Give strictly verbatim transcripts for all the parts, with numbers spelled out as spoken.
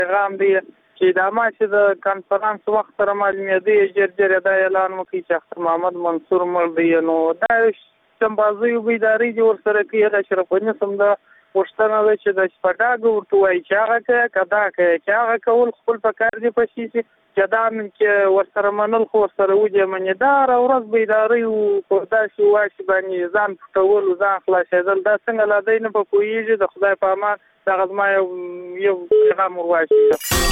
پیغام دی چې دا ما چې د کانفرنس وخت سره معلومېدی جرجر دا اعلان وکړي چې اختر محمد منصور مړ دی. نو دا چمبازي او بیداری جوړ سره کې د اشرف غني سم دا پښتنه ده چې د شپږاګو ورته وایي چې هغه کې کدا کې چې هغه کول خپل پکار دی پشي چې دا من چې ورسره منل خو سره وځي منیدار او ورځ بیداری او پردا شي واشي باندې ځان پټول ځان خلاصېدل دا څنګه لا دینه په کویږي د خدای په امان دا غزما یو یو پیغام ورواچي.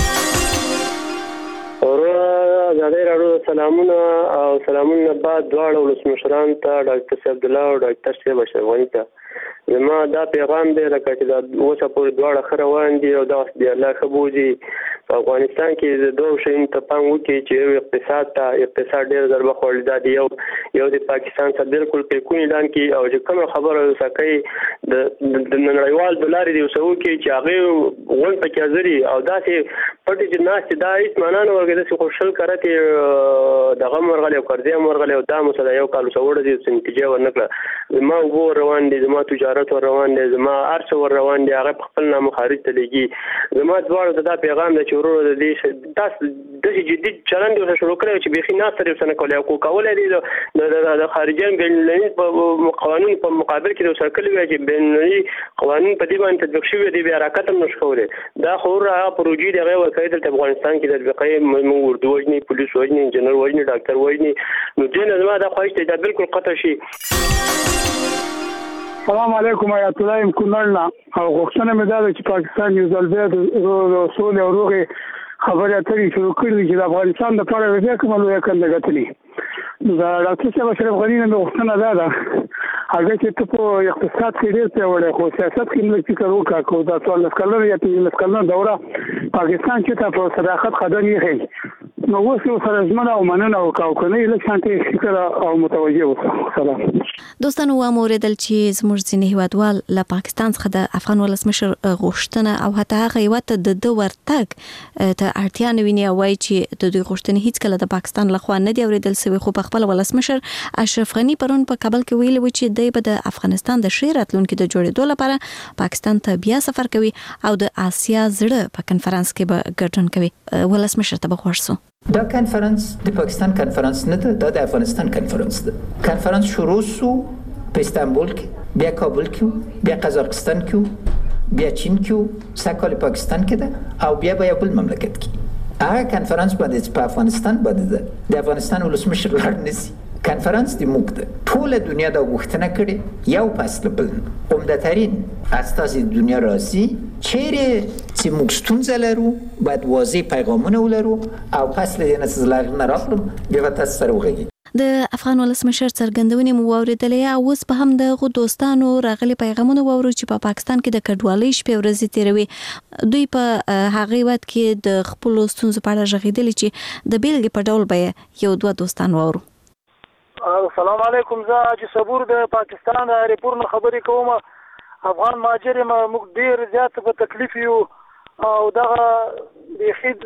اورا زاده راډیو سلامونه او سلامونه بعد دواړو ولسمشران ته ډاکټر عبد الله او ډاکټر شیخ اشرفغنی ته زما دا پیغام دی لکه چې دا اوسه پورې دواړه ښه روان دي او دا دی الله ښه بوځي. په افغانستان کې د دوه شیانو ته پام وکړي چې یو اقتصاد ته اقتصاد ډېر ضربه خوړل دا دی یو یو د پاکستان سره بالکل پیکونی اعلان کړي او چې کومه خبره وسکي د د نړیوال دلار دی وسو کې چې هغه ون په کې ازري او دا چې پټي چې ناس دا هیڅ معنا نه ورګي چې خوشل کړه دغه مرغله او قرضې مرغله او دا مسله یو کال وسوړ دي چې نتیجه ورنکړه. زما وو روان دي زما تجارت ور روان دي زما ارث ور روان دي هغه خپل نام خارج ته لګي. زما دواړو دا پیغام د چورو د دې تاسو د جدي چلند او شروع کړو چې بخي نه سره وسنه کولای او کولای دي د خارجيان بین په قوانين په مقابل کې د سرکل وی چې بین قوانين په دې باندې تطبیق شوی دي بیا حرکت هم نشوله دا خو را پروژې دغه ورکړل د افغانستان کې د تطبیقي مو اردو وجني پولیس وجني انجنیر وجني ډاکټر وجني نو دې نه زما دا خواهش ته بالکل قطع شي. السلام علیکم آیت الله ام کونړنا او غوښتنه مې دا ده چې پاکستان یو ځل بیا د سولې او روغې خبرې اترې شروع کړي چې د افغانستان لپاره بیا کومه لویه کنده ګټلې. دا ډاکټر صاحب اشرف غني نه غوښتنه دا ده هغه چې ته په اقتصاد کې ډېر پیاوړی خو سیاست کې موږ فکر وکړو کو دا څوارلس کلنه یا پنځلس کلنه دوره پاکستان چې ته په صداقت قدم یې خېږي نو اوس یو سره ژمنه او مننه وکړو کنه یې لږ شانتې فکر او متوجه اوسه. سلام دوستانو واوریدل چې زموږ ځینې هیوادوال له پاکستان څخه د افغان ولسمشر غوښتنه او حتی هغه یو ته د دوه ورتګ ته اړتیا نه ویني او وایي چې د دوی غوښتنې هیڅ کله د پاکستان لخوا نه دی اوریدل شوی خو په خپل ولسمشر اشرف غني پرون په کابل کې ویلي و چې دی به د افغانستان د ښې راتلونکي د جوړېدو لپاره پاکستان ته بیا سفر کوي او د آسیا زړه په کنفرانس کې به ګډون کوي. ولسمشر ته به خوښ سو. دا کنفرانس د پاکستان کنفرانس نه ده دا د افغانستان کنفرانس ده. کنفرانس شروع سو په استانبول کې بیا کابل کې بیا قزاقستان کې بیا چین کې سکهال پاکستان کې ده او بیا به یو بل مملکت کې. هغه کنفرانس باندې په افغانستان باندې ده د افغانستان ولسمشر لاړ نسی. کنفرانس د موږ ده ټول دنیا دا غوښتنه کړي یو فصل بل عمده‌ترین استازي دنیا راځي چیرې چې موږ ستونزه لرو باید واضح پیغامونه ولرو او فصل دې نه زلارنه راغلم بیا تاسو سره وغږی. د افغان ولسمشر څرګندونې مو واوریدلې او اوس په هم د غو دوستانو راغلي پیغامونه واورو چې په پاکستان کې د کډوالۍ شپې ورځې تیروي. دوی په هغه وخت کې د خپل ستونزو په اړه ژغېدل چې د بیلګې په ډول به یو دوه دوستان واورو. السلام علیکم زه حاجي صبور د پاکستان ریپور نه خبرې کوم. افغان مهاجر موږ ډیر زیات په تکلیف یو او دغه بخید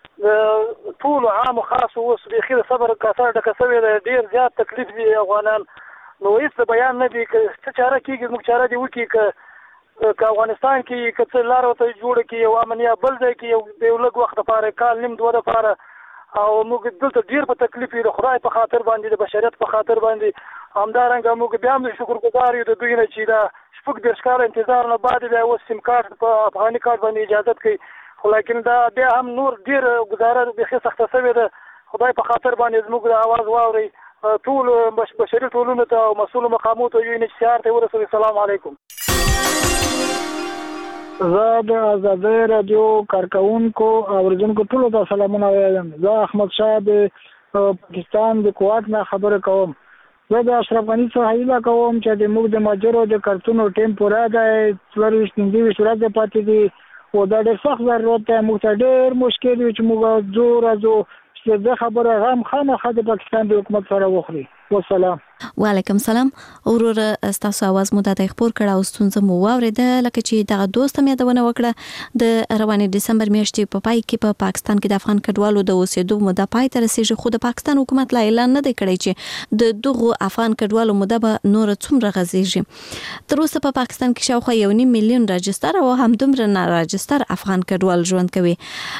ټول عام خاص اوس بخید صبر کثر د کسوي ډیر زیات تکلیف دي افغانان نو هیڅ بیان نه دي چې چاره کیږي موږ چاره دی وکي ک افغانستان کې کڅ لارو ته جوړ کی او امنیا بل ځای کې یو لږ وخت لپاره کال نیم دوه لپاره او موږ دلته ډیر په تکلیف یو خدای په خاطر باندې د بشریت په خاطر باندې همدارنګه موږ بیا هم شکرګزار یو د دوی نه چې دا شپږ دېرش کاله انتظار نه بعد بیا اوس سیم کارت په افغاني کارت باندې اجازه کوي خو لیکن دا بیا هم نور ډیر گزاره د ښه سخته شوې ده خدای په خاطر باندې زموږ د اواز واوري ټول بشري ټولنو ته او مسؤل مقامات او یو ان ایچ سی آر ته ورسوي. السلام علیکم. زه د آزادۍ رادیو کارکونکو او اوریدونکو ټولو ته سلامونه وایم. زه احمد شاه د پاکستان د کوټ نه خبره کوم. زه د اشرف غني څخه هیله کوم چې د موږ د ماجرو د کارتونو ټیم پوره دی څلورویشت پنځه ویشت ورځې پاتې دي او دا ډېر سخت ضرورت دی. موږ ته ډېر مشکل وي چې موږ زو راځو د خبره غام خامخا د پاکستان د حکومت سره وخوري. والسلام. وعلیکم سلام. اورور تاسو आवाज مو د خبر کړه او ستونزه مو واورېده لکه چې دغه دوست مې دونه وکړه د روانې دسمبر میاشتې په پای کې په پاکستان کې د افغان کډوالو د اوسېدو موده پای ته رسیږي، خو د پاکستان حکومت لا اعلان نه دی کړی چې د دغه افغان کډوالو موده به نور څومره غځېږي. تر اوسه په پاکستان کې شاوخوا یو نیم میلیون راجستر او همدومره نه راجستر افغان کډوال ژوند کوي.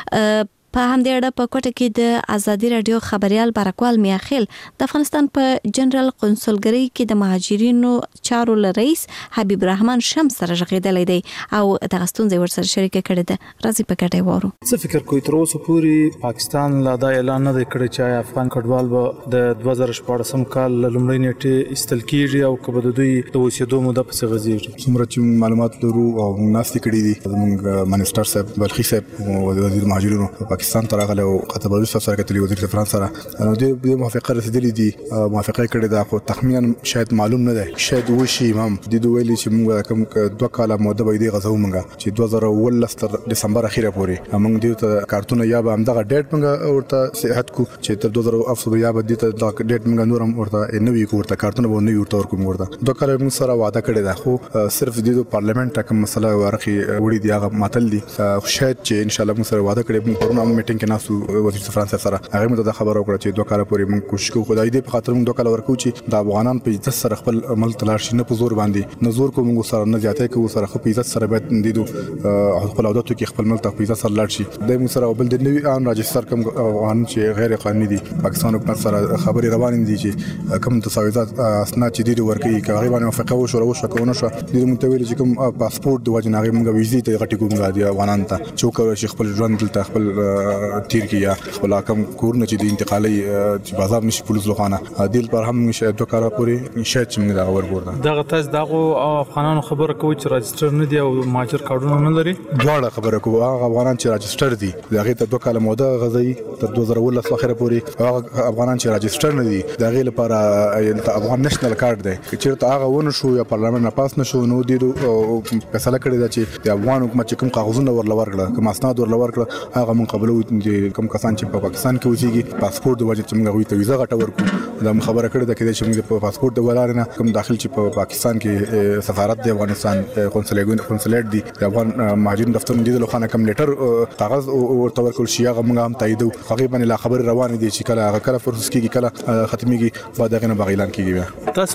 په همدې اړه په کوټه کې د ازادي رادیو خبريال برکوال میاخیل د افغانستان په جنرال قونسلګری کې د مهاجرینو چارو رئیس حبیب الرحمن شمس سره غږیدلی دی او د غستون زې ورسره شریک کړي ده. راځي په کټه وورو. څه فکر کوئ تر اوسه پورې پاکستان لا دا اعلان نه دی کړی چې افغان کډوال به د دوه زره شپاړسم کال لومړۍ نیټه استل کیږي او کبه د دوی د اوسېدو موده په څه غځېږي؟ څومره چې معلومات لرو او ناستې کړي دي زموږ منسټر صاحب بلخي صاحب او وزیر مهاجرینو پاکستان ته راغله او قطر بلوچ سره کتلی وزیر فرانس سره نو د موافقه رسیدلې دي، موافقه کړې ده خو تخمینا شاید معلوم نه ده، شاید وشي امام د دوه ویلي چې موږ کوم دوه کاله موده به دې غزو موږ چې دوه زره ولس تر دسمبر اخیره پورې موږ دې ته کارتونه یا به همدغه ډیټ موږ ورته صحت کو چې تر دوه زره افسو یا به دې ته دا ډیټ موږ نورم ورته نوې کو ورته کارتونه به نوې ورته ورکوم ورته دوه کاله موږ سره وعده کړې ده خو صرف د پارلیمنت کوم مسله ورخي وړي دی هغه ماتل دي. شاید چې ان شاء الله موږ سره وعده کړې موږ پرونه میټینګ کې ناسو وزیر فرانس سره هغه مو د خبرو کړ چې دوه کاله پورې موږ کوشش کوو خدای دې په خاطر موږ دوه کاله ورکو چې د افغانان په عزت سره خپل عمل تلار شي نه په زور باندې نه زور کوو موږ سره نه زیاتې کوو سره خپل عزت سره باید دیدو خپل عادتو کې خپل ملت په عزت سره لاړ شي د موږ سره بل د نوی عام راجستر کوم افغان چې غیر قانوني دي پاکستان حکومت سره خبري روان دي چې کوم تساویزات اسناد چې دي ورکړي کوي باندې موافقه وشو او شکونه شو د متویل چې کوم پاسپورت د وجناغي موږ ویزې ته غټي کوم غادي افغانان ته چې کوي چې خپل ژوند دلته خپل تیر کیه خپل کوم کورونه چې د انتقالي چې بازار نشي پولیس لوخانه دل پر هم نشه دوه کاله پورې شاید چې موږ دا ورګوردا دغه تاسو دغه افغانانو خبره کوي چې راجستر نه دي او ماجر کارډونه نه لري دواړه خبره کوي هغه افغانان چې راجستر دي دغه ته دوه کاله موده غزي تر دوه زره ولس اخره پورې هغه افغانان چې راجستر نه دي دغه لپاره افغان نېشنل کارت دی چې ته هغه ونه شو یا پارلمان نه پاس نشو نو دي فیصله کړی دا چې د افغان حکومت چې کوم کاغذونه ورلور کړل کوم اسناد ورلور کړل هغه مون قبلو کوم کسان چې په پاکستان کې اوسېږي پاسپورت د وجه چې موږ غوي ته ویزا غټه ورکو دا خبره کړې ده چې موږ په پاسپورت د ولار نه کوم داخل چې په پاکستان کې سفارت د افغانستان قونسلیګون قونسلیټ دی د افغان مهاجرین دفتر دی د لوخانه کوم لیټر کاغذ ورته ورکول شي هغه موږ هم تایید هغه باندې لا خبر روان دي چې کله هغه کله فرصت کېږي کله ختميږي بعد هغه نه بغیلان کېږي. تاسو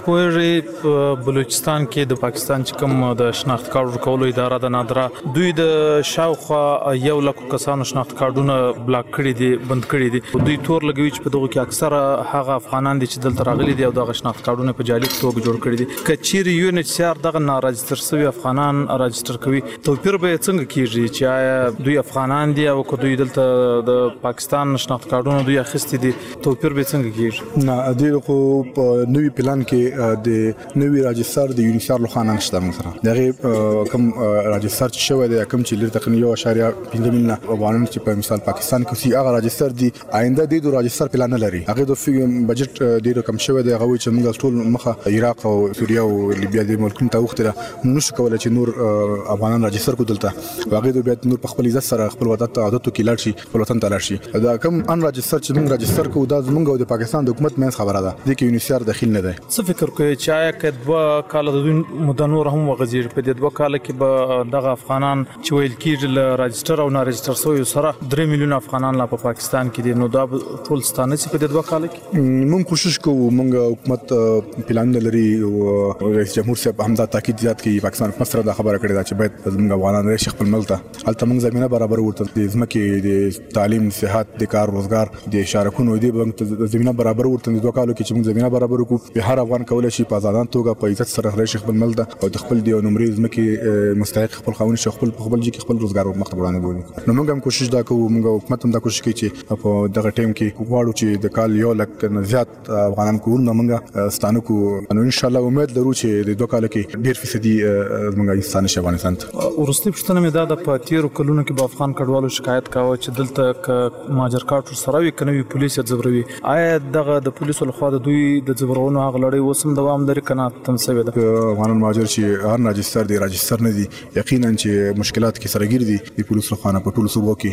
په بلوچستان کې د پاکستان چې کوم د شناخت کارت ورکولو اداره د نادره دوی د شاوخوا یو لک کسانو شناخت کارتونه بلاک کړي دي بند کړي دي دوی تور لګوي چې په دغه کې اکثره هغه افغانان دي چې دلته راغلي دي او دغه شناخت کارتونه په جعلي توګه جوړ کړي دي. کچيري یو ان ایچ سی آر دغه ناراجستر شوی افغانان راجستر کوي توپیر به څنګه کیږي چې دوی افغانان دي او که دوی دلته د پاکستان شناخت کارتونه دوی اخیستي دي توپیر به څنګه کیږي؟ نه د خو په نوی پلان کې د نوی راجستر د یونیسار لوخانه نشته مثلا دغه کوم راجستر چې شوی دی کوم چې لري تقریبا یو اشاریه پنځه میلیونه افغانان چې په مثال پاکستان کې سی هغه راجستر دي آینده د راجستر پلان نه لري هغه د بجټ ډیره کم شوی دی هغه چې موږ ټول مخه عراق او سوریه او لیبیا د ملکونو ته وختره نو شو کولای چې نور افغانان راجستر کو دلته هغه د بیا نور په خپل عزت سره خپل وطن عادتو کې لاړ شي خپل وطن ته لاړ شي دا کوم ان راجستر چې موږ راجستر کو دا زموږ او د پاکستان د حکومت مې خبره ده د کې یونیسار داخل نه ده. څه فکر کوي چې آیا که دوه کال د مدن نور هم وغځي په دې دوه کال کې به دغه افغانان چې ویل کېږي ل راجستر او نه راجستر سوی سره درې میلیون افغانان لا په پاکستان کې دي نو دا ټول ستانه چې په دې دوه کال کې موږ کوشش کوو موږ حکومت پلان لري او رئیس جمهور صاحب هم دا تاکید زیات کوي پاکستان حکومت سره دا خبره کړې ده چې باید موږ افغانان راشي خپل ملک ته هلته موږ زمينه برابر ورته د ځمکې د تعلیم صحت د کار روزګار د شارکونو دی د زمينه برابر ورته د دوه کالو کې چې موږ زمينه برابر وکړو به هر افغان کولای شي په آزادانه توګه په عزت سره راشي خپل ملک او د خپل دی نمرې ځمکې مستحق خپل قانون شي خپل خپل ځکه خپل روزګار مخته وړاندې بولي نو موږ هم کوشش دا کوو موږ حکومت هم دا کوشش کوي چې په دغه ټیم کې غواړو چې د کال یو لک نه زیات افغانان کوو نو موږ ستانه کو نو ان شاء الله امید لرو چې د دوه کال کې ډیر فیصدي موږ انسان شي افغانستان ته ورستي پښتنه مې دا د پاتیرو کلونو کې په افغان کډوالو شکایت کاوه چې دلته ک ماجر کارت سره وي کنه پولیس ځبروي آیا دغه د پولیسو لخوا د دوی د ځبرونو هغه لړۍ وسم دوام لري کنه تم څه ده افغان ماجر چې هر راجستر دی راجستر نه دی یقینا چې مشکلات کې سره ګرځي د پولیسو لخوا په ټولو صوبو کې خو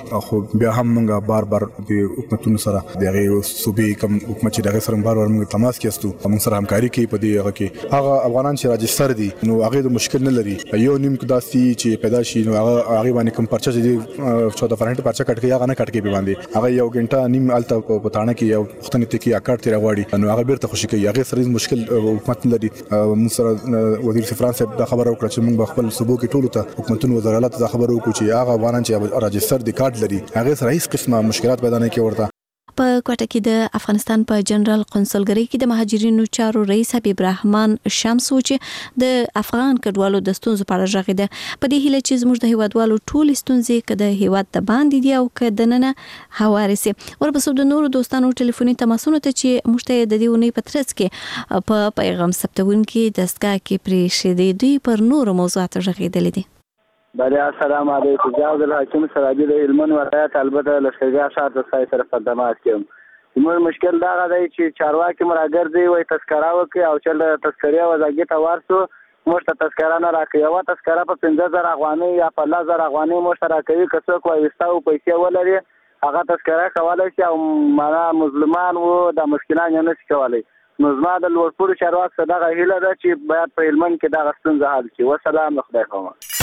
بیا هم موږ بار بار د حکومتونو سره د هغه صوبې کم حکومت چې دغه سره بار بار موږ تماس کېستو موږ سره همکاري کوي په دې هغه کې هغه افغانان چې راجستر دي نو هغه د مشکل نه لري یو نیم داسي چې پیدا شي نو هغه هغه باندې کوم پرچه دي چودہ فرنټ پرچه کټ کې هغه نه کټ کې به باندې هغه یو غنټه نیم الته په تانه کې یو وختنه ته کې اکاړ تیر غواړي نو هغه بیرته خوشي کوي هغه سره مشکل حکومت لري موږ سره وزیر فرانس دا خبر او کړ چې موږ خپل صوبو کې ټولو ته حکومتونو وزارت ته خبر وکړو چې هغه افغانان چې راجستر دي کارت لري هغه سره هیڅ قسمه مشکلات پیدا نه کوي ورته په کوټه کې د افغانستان په جنرال قونسلګری کې د مهاجرینو چارو رئیس حبیب رحمان شمس و چې د افغان کډوالو د ستونزو په اړه غږیده په دې هیله چې زموږ د هیوادوالو ټول ستونزې کده هیواد د باندې دی او کده نه هوارسي ورپسې د نورو دوستانو ټلیفوني تماسونو ته چې موږ ته د دې ونې په ترڅ کې په پیغام ثبتون کې دستګاه کې پرې شېدې دوی پر نورو موضوعاتو غږیدل دي بله السلام علیکم جاوز الحکیم سراجی د هلمند ولایت البته لښکرګاه ښار د ځای سره خدمات کوم زموږ مشکل دا دی چې چارواکي مراګرځي وایي تذکره وکړي او چې د تذکرې وضعیت ته ورسو موږ ته تذکره نه راکوي یوه تذکره په پنځه زره افغانۍ یا په لس زره افغانۍ موږ ته راکوي که څوک وایسته او پیسې ولري هغه تذکره کولی شي او معنا مظلومان و دا مشکلان یې نشي کولی نو زما د لوړپوړو چارواکو څخه دغه هیله ده چې باید په هلمند کې دغه ستونزه حل شي وسلام د خدای په امان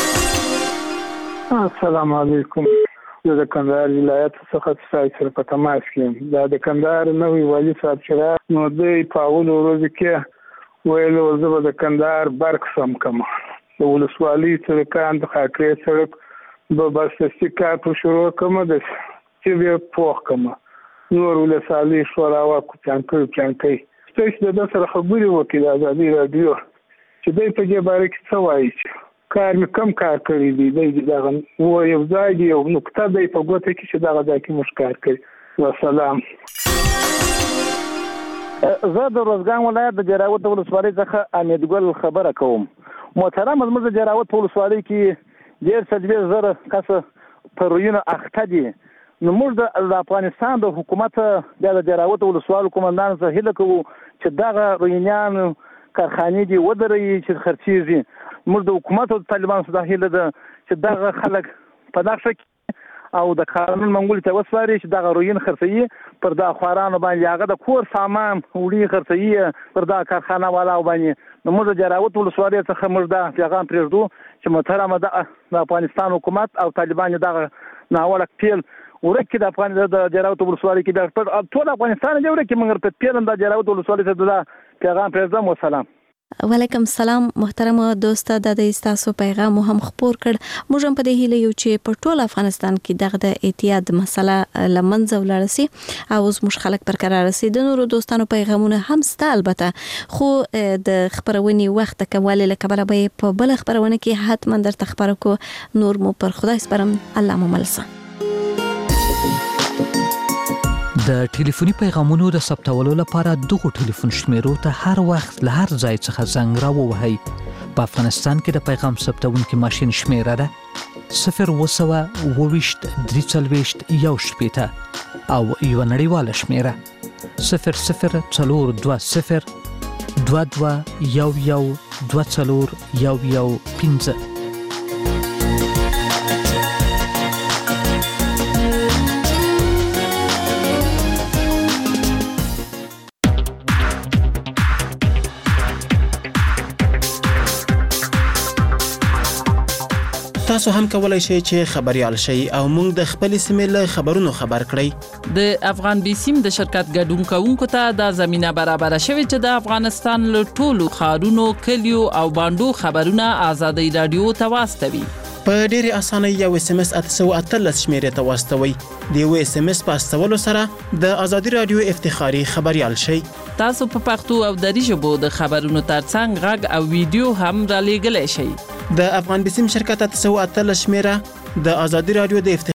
السلام علیکم زه د کندهار ولایت څخه ستاسو سره په تماس کې دا د کندهار نوې والي صاحب چې نو دوی په اولو ورځو کې ویلو زه به د کندهار برق سم کوم د ولسوالۍ سړکان د خاکرې سړک به بسسي کار په شروع کوم د چې بیا پوخ کوم نور ولسوالۍ شوراوا کوچانکۍ کوچانکۍ ستاسو د سره خبرې وکړي د ازادي راډیو چې دوی په دې باره کې څه وایي کار مې کم کار کړی دی دی دغه و یو ځای دی یو نقطه دی په ګوته کې چې دغه ځای کې موږ کار کوي وسلام زه د روزګان ولایت د جراوت ولسوالۍ څخه امید ګل خبره کوم محترم زموږ د جراوت ولسوالۍ کې ډېر څلوېښت زره کسه په رویونو اخته دي نو موږ د افغانستان د حکومت د جراوت ولسوالۍ قومندان څخه هیله کوو چې دغه روینیان کارخانې دي ودروي چې خرڅېږي موږ د حکومت او طالبانو څخه هیله ده چې دغه خلک په نقشه کې او د قانون منګولې ته وسپاري چې دغه روین خرڅوي پر دا خوارانو باندې هغه د کور سامان وړي خرڅوي پر دا کارخانه والا باندې نو موږ د جراوت ولسوالۍ څخه موږ دا پیغام پرېږدو چې محترمه د افغانستان حکومت او طالبان دغه ناوړه پیل ورکه د افغان د جراوت ولسوالۍ کې د ټول افغانستان دی ورکه موږ په پیل د جراوت ولسوالۍ ته دا پیغام پرېږدم وسلام وعلیکم السلام محترم دوست د استاسو پیغام هم خبر کړ موږ هم په دې هیله یو چې په ټول افغانستان کې دغه د اعتیاد مسله لمنځه ولاړ شي او موږ خلک برقرار شي د نورو دوستانو پیغامونه هم ست البته خو د خبرونې وخت کمواله لکبره به په بل خبرونه کې حتما درته خبرو کو نور مو پر خدای سپارم الله مو ملسه د ټلیفوني پیغامونو د ثبتولو لپاره دغه ټلیفون شمیرو ته هر وخت له هر ځای څخه زنګ راووهئ. په افغانستان کې د پیغام ثبتونکي ماشین شمیره ده صفر وسوه اوويشت درې څلوېښت یو شپېته او یو نړیواله شمیره صفر صفر څلور دوه صفر دوه دوه یو یو دوه څلور یو یو پنځه. تاسو هم کولای شئ چې خبريال شئ او موږ د خپل سیمې له خبرونو خبر کړئ. د افغان بیسیم د شرکت ګډون کوونکو ته د زمينه برابر شوی چې د افغانستان له ټولو خارونو کلیو او باندو خبرونه آزادي رادیو ته واستوي. په ډېر اسانه یو اس ام اس اته سوه اتلس شمیرې ته واستوي. د یو اس ام اس په استولو سره د آزادي رادیو افتخاري خبريال شئ. تاسو په پښتو او دری ژبه د خبرونو ترڅنګ غږ او ویډیو هم را لېږلی شئ. د افغان بیسیم شرکت اته سوه اتلس شمیره د آزادي رادیو د